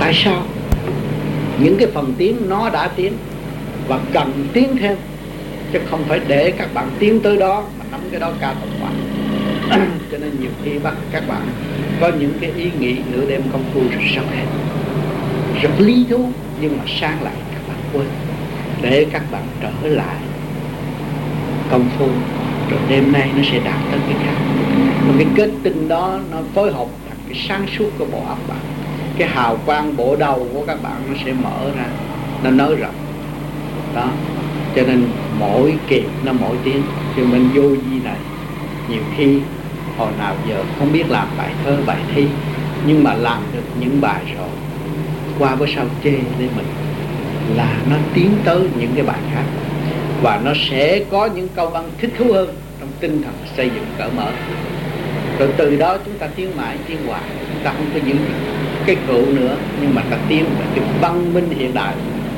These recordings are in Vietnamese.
Tại sao? Những cái phần tiến nó đã tiến và cần tiến thêm, chứ không phải để các bạn tiến tới đó mà nắm cái đó cao tổng quan. Cho nên nhiều khi bắt các bạn có những cái ý nghĩ nửa đêm công phu rất sâu hết, rất lý thú, nhưng mà sáng lại các bạn quên, để các bạn trở lại công phu, rồi đêm nay nó sẽ đạt tới cái khác. Một cái kết tinh đó nó phối hợp thành cái sáng suốt của bộ óc bạn, cái hào quang bộ đầu của các bạn nó sẽ mở ra, nó nới rộng đó. Cho nên mỗi kỳ nó mỗi tiếng. Thì mình vô vi này nhiều khi hồi nào giờ không biết làm bài thơ bài thi, nhưng mà làm được những bài rồi, qua bữa sau chê lên mình là nó tiến tới những cái bài khác, và nó sẽ có những câu văn thích thú hơn trong tinh thần xây dựng cởi mở. Rồi từ đó chúng ta tiến mãi tiến hoài, chúng ta không có giữ cái cựu nữa, nhưng mà ta tiến về cái văn minh hiện đại,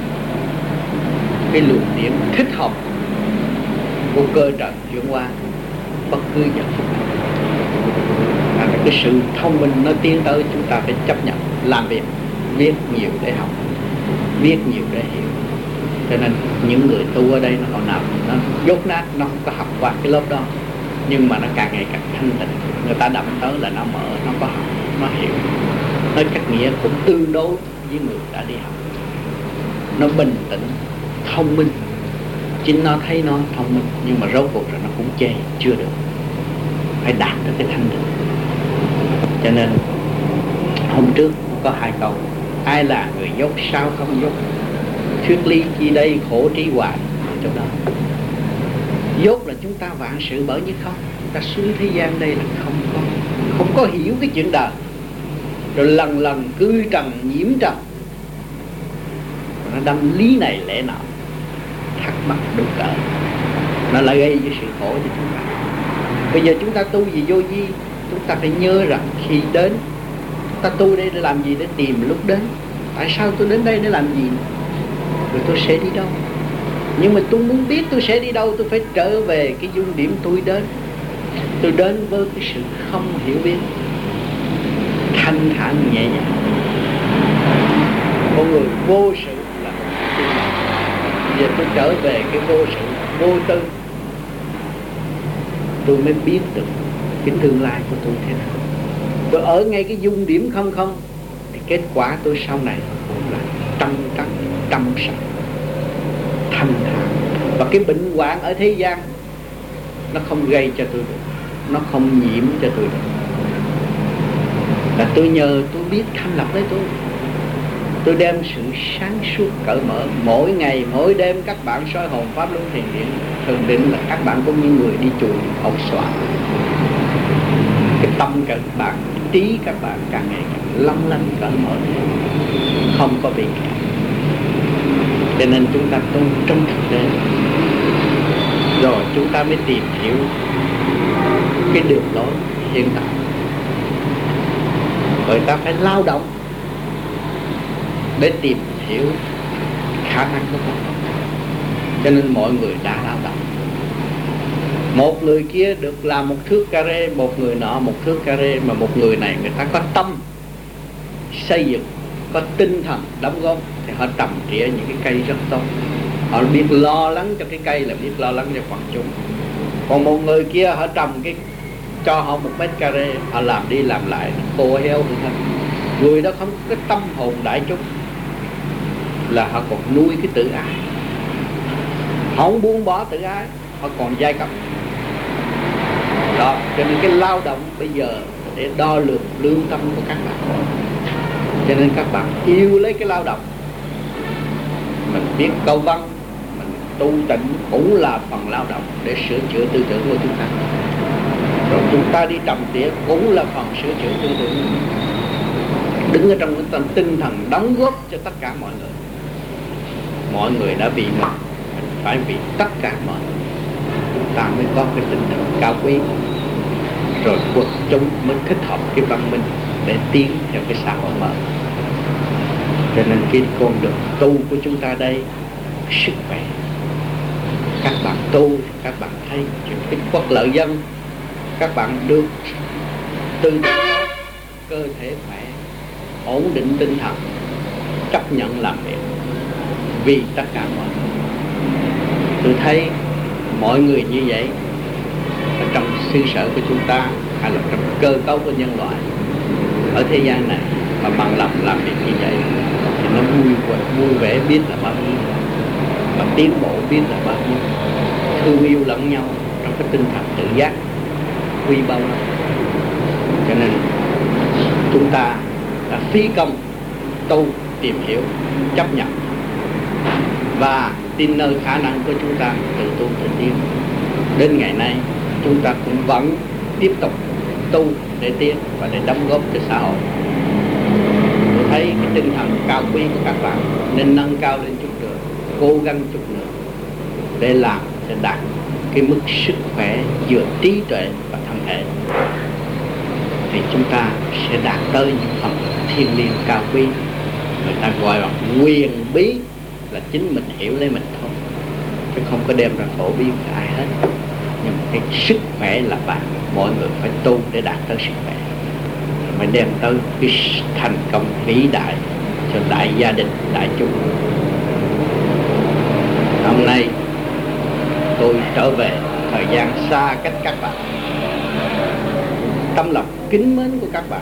cái luồng điểm thích hợp của cơ trận chuyển hóa bất cứ giờ phút nào. Cái sự thông minh nó tiến tới, chúng ta phải chấp nhận làm việc, viết nhiều để học, viết nhiều để hiểu. Cho nên những người tu ở đây nó hồi nào nó dốt nát, nó không có học qua cái lớp đó, nhưng mà nó càng ngày càng thanh tịnh. Người ta đậm tới là nó mở, nó có học, nó hiểu. Nói cách nghĩa cũng tương đối với người đã đi học. Nó bình tĩnh, thông minh. Chính nó thấy nó thông minh, nhưng mà rốt cuộc rồi nó cũng chê chưa được, phải đạt được cái thanh tịnh. Cho nên hôm trước có hai câu: ai là người dốt sao không dốt, thuyết ly chi đây khổ trí hoài. Chỗ đó dốt là chúng ta vạn sự bởi như không. Chúng ta xuống thế gian đây là không có hiểu cái chuyện đời, rồi lần lần cư trần nhiễm trần, nó đâm lý này lẽ nọ, thắc mắc đủ cỡ, nó lại gây cho sự khổ cho chúng ta. Bây giờ chúng ta tu gì vô vi, chúng ta phải nhớ rằng khi đến, chúng ta tu đây để làm gì? Để tìm lúc đến. Tại sao tôi đến đây để làm gì? Rồi tôi sẽ đi đâu? Nhưng mà tôi muốn biết tôi sẽ đi đâu, tôi phải trở về cái dung điểm tôi đến. Tôi đến với cái sự không hiểu biết, thanh thản nhẹ nhàng. Con người vô sự là giờ tôi trở về cái vô sự, vô tư, tôi mới biết được cái tương lai của tôi thế nào. Tôi ở ngay cái dung điểm không không, thì kết quả tôi sau này cũng là trong sạch, thanh thản. Và cái bệnh hoạn ở thế gian nó không gây cho tôi được, nó không nhiễm cho tôi được. Là tôi nhờ tôi biết thanh lập lấy tôi đem sự sáng suốt cởi mở. Mỗi ngày mỗi đêm các bạn soi hồn pháp luân thiền điện thường định là các bạn cũng như người đi chùa học soạn. Cái tâm các bạn, cái trí các bạn càng ngày càng long lanh cởi mở, không có bị kẹt. Cho nên chúng ta tu trong thực tế, rồi chúng ta mới tìm hiểu cái đường lối hiện tại. Rồi ta phải lao động để tìm hiểu khả năng của mình. Cho nên mọi người đã lao động. Một người kia được làm một thước carré, một người nọ một thước carré, mà một người này người ta có tâm xây dựng, có tinh thần đóng góp, thì họ trồng trịa những cái cây rất tốt. Họ biết lo lắng cho cái cây là biết lo lắng cho quần chúng. Còn một người kia họ trồng cái, cho họ 1 mét carré, họ làm đi làm lại khô heo hơn hết. Người đó không có cái tâm hồn đại chúng, là họ còn nuôi cái tự ái. Họ không buông bỏ tự ái, họ còn giai cấp đó. Cho nên cái lao động bây giờ để đo lường lương tâm của các bạn. Cho nên các bạn yêu lấy cái lao động. Mình biết câu văn, mình tu tịnh cũng là phần lao động để sửa chữa tư tưởng của chúng ta. Rồi chúng ta đi trầm tía cũng là phần sửa chữa tư tưởng. Đứng ở trong cái tinh thần đóng góp cho tất cả mọi người. Mọi người đã vì mình phải vì tất cả mọi người, chúng ta mới có cái tinh thần cao quý. Rồi quần chúng mới thích hợp cái văn minh để tiến theo cái xã hội mới. Cho nên cái con đường tu của chúng ta đây sức khỏe. Các bạn tu, các bạn thấy cái quốc lợi dân, các bạn được tư tưởng, cơ thể khỏe, ổn định tinh thần, chấp nhận làm việc vì tất cả mọi người. Tôi thấy mọi người như vậy ở trong xứ sở của chúng ta hay là trong cơ cấu của nhân loại ở thế gian này mà bằng lòng làm việc như vậy thì nó vui vẻ biết là bao nhiêu, mà tiến bộ biết là bao nhiêu, thương yêu lẫn nhau trong cái tinh thần tự giác quy bao lắm. Cho nên chúng ta đã phí công tu tìm hiểu, chấp nhận và tin nơi khả năng của chúng ta tự tu tự tiến. Đến ngày nay chúng ta cũng vẫn tiếp tục tu để tiến và để đóng góp cho xã hội. Tôi thấy cái tinh thần cao quý của các bạn nên nâng cao lên chút nữa, cố gắng chút nữa để làm cho đạt cái mức sức khỏe vừa trí tuệ và thân thể, thì chúng ta sẽ đạt tới những phần thiên liêng cao quý. Người ta gọi là quyền bí, là chính mình hiểu lấy mình thôi, chứ không có đem ra phổ biến cho ai hết. Nhưng cái sức khỏe là bạn, mọi người phải tu để đạt tới sức khỏe, mới đem tới cái thành công vĩ đại cho đại gia đình, đại chúng. Hôm nay tôi trở về thời gian xa cách các bạn, tâm lòng kính mến của các bạn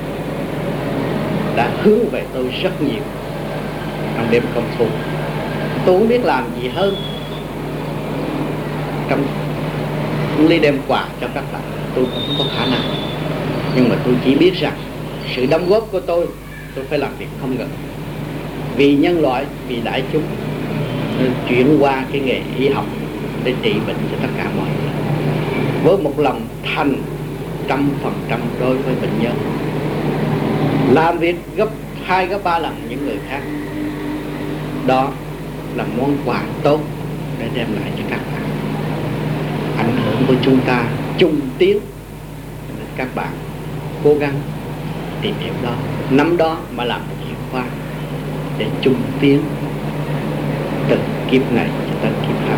đã hướng về tôi rất nhiều trong đêm công phu. Tôi không biết làm gì hơn trong lý đem quà cho các bạn, tôi cũng không có khả năng, nhưng mà tôi chỉ biết rằng sự đóng góp của tôi phải làm việc không ngừng vì nhân loại, vì đại chúng, nên chuyển qua cái nghề y học để trị bệnh cho tất cả mọi người với một lòng thành 100% đối với bệnh nhân, làm việc gấp 2 gấp 3 lần những người khác. Đó là món quà tốt để đem lại cho các bạn. Ảnh hưởng của chúng ta chung tiến, nên các bạn cố gắng tìm hiểu đó, nắm đó mà làm một hiệu quả để chung tiến từ kiếp này cho tới kiếp khác.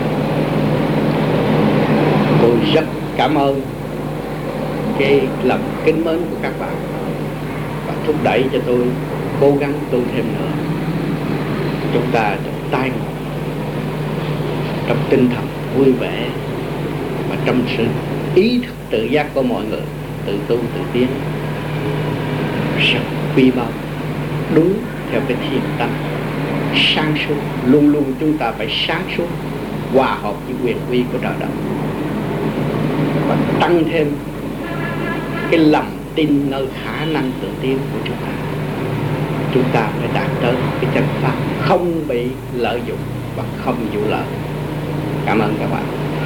Tôi rất cảm ơn cái lòng kính mến của các bạn và thúc đẩy cho tôi cố gắng tu thêm nữa. Chúng ta trong tay ngộ, trong tinh thần vui vẻ và trong sự ý thức tự giác của mọi người, tự tu tự tiến rất quy bao, đúng theo cái thiền tâm sáng suốt. Luôn luôn chúng ta phải sáng suốt, hòa hợp với quyền uy của trời đất và tăng thêm cái lòng tin nơi khả năng tự tiến của chúng ta. Chúng ta phải đạt tới cái chân pháp không bị lợi dụng và không vụ lợi. Cảm ơn các bạn.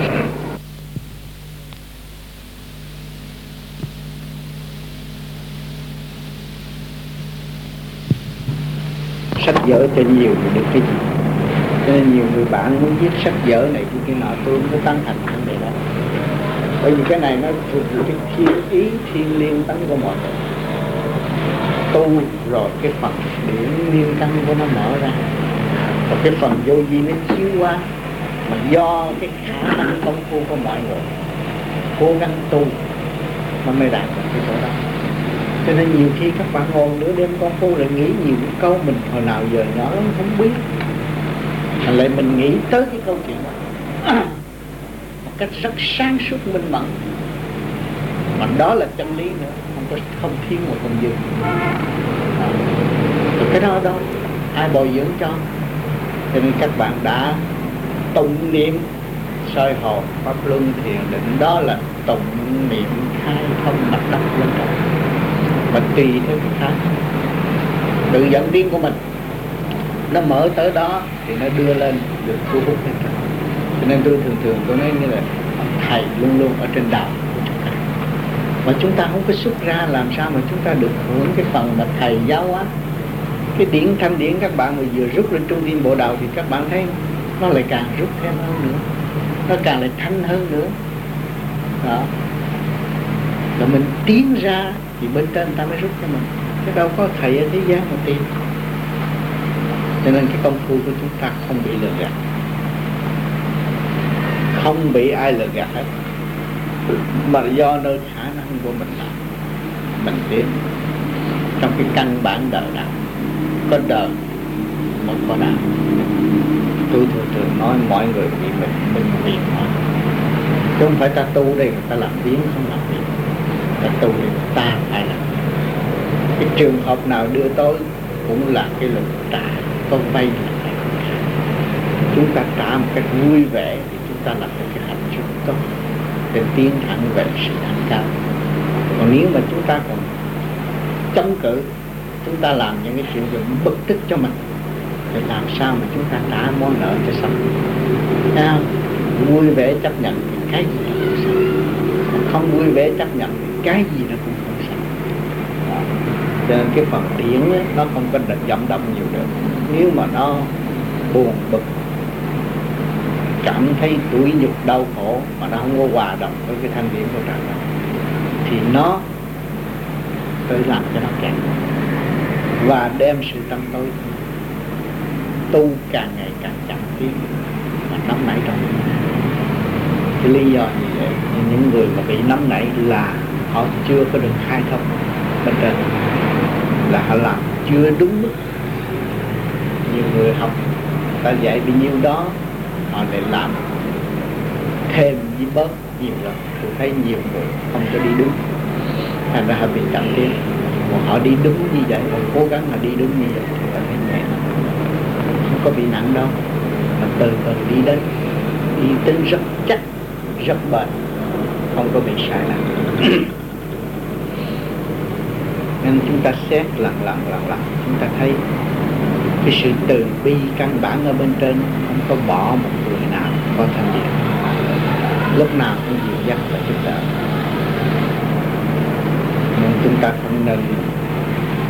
Sách vở cho nhiều thì được cái gì, cho nên nhiều người bạn muốn viết sách vở này kia nọ, tôi không có tán thành vấn đề đó. Bởi vì cái này nó thuộc về cái thiên ý thiên liêng tánh của mọi người. Tu rồi cái phần điển liên căn của nó mở ra, và cái phần vô vi nó chiếu qua, mà do cái khả năng công phu của mọi người cố gắng tu mà mới đạt được cái chỗ đó. Cho nên nhiều khi các bạn ngồi nửa đêm công phu lại nghĩ nhiều cái câu mình hồi nào giờ nhỏ lắm không biết, lại mình nghĩ tới cái câu chuyện đó một cách rất sáng suốt minh mẫn, mà đó là chân lý nữa, không thiếu một con dư. Rồi cái đó ai bồi dưỡng cho nên các bạn đã tụng niệm soi hồn pháp luân thiền định, đó là tụng niệm khai thông mặt đất lên trời, mà tùy theo cái khác tự dẫn tiến của mình, nó mở tới đó thì nó đưa lên được thu hút lên trời. Cho nên tôi thường tôi nói như là thầy luôn luôn ở trên đạo của chúng ta, mà chúng ta không có xuất ra, làm sao mà chúng ta được hưởng cái phần mà thầy giáo hóa. Cái điển thanh điển các bạn mà vừa rút lên trung tâm bộ đạo thì các bạn thấy nó lại càng rút thêm hơn nữa, nó càng lại thanh hơn nữa đó. Rồi mình tiến ra thì bên trên ta mới rút cho mình, chứ đâu có thầy ở thế gian mà tìm. Cho nên cái công phu của chúng ta không bị lừa gạt, không bị ai lừa gạt hết, mà do nơi khả năng của mình làm mình tiến. trong cái căn bản đời đạo. Có đời mới có đạo. Tôi thường nói mọi người vì mình vì họ, chứ không phải ta tu đây người ta làm biến không làm biến. Ta tu đây ta phải làm. Cái trường hợp nào đưa tới cũng là cái lực trả, có vay là phải. Chúng ta trả một cách vui vẻ thì chúng ta làm cái hạnh phúc tốt để tiến thẳng về sự thành cao. Còn nếu mà chúng ta còn chống cự, chúng ta làm những cái chuyện dụng bực tức cho mình, thì làm sao mà chúng ta trả món nợ cho xong? Vui vẻ chấp nhận thì cái gì nó cũng xong, không vui vẻ chấp nhận thì cái gì nó cũng không xong. Cho nên cái phần điển ấy, nó không có vận động nhiều được. Nếu mà nó buồn bực, cảm thấy tủi nhục đau khổ mà nó không có hòa đồng với cái thanh điển của trời đất, thì nó tự làm cho nó kẹt và đem sự tâm tối tu càng ngày càng chậm tiến và nóng nảy trong. Cái lý do như vậy, những người mà bị nóng nảy là họ chưa có được khai thông bên trên, là họ làm chưa đúng mức. Nhiều người học ta dạy bao nhiêu đó họ lại làm thêm với bớt nhiều lần. Tôi thấy nhiều người không có đi đúng, thành ra họ bị chậm tiến. Còn họ đi đúng như vậy, họ cố gắng là đi đúng như vậy thì ta thấy nhẹ, không có bị nặng đâu, mà từ từ đi đến, đi tính rất chắc, rất bền, không có bị sai lầm. Nên chúng ta xét lần chúng ta thấy cái sự từ bi căn bản ở bên trên không có bỏ một người nào có thanh điển, lúc nào cũng dìu dắt là chúng ta. Nên chúng ta không nên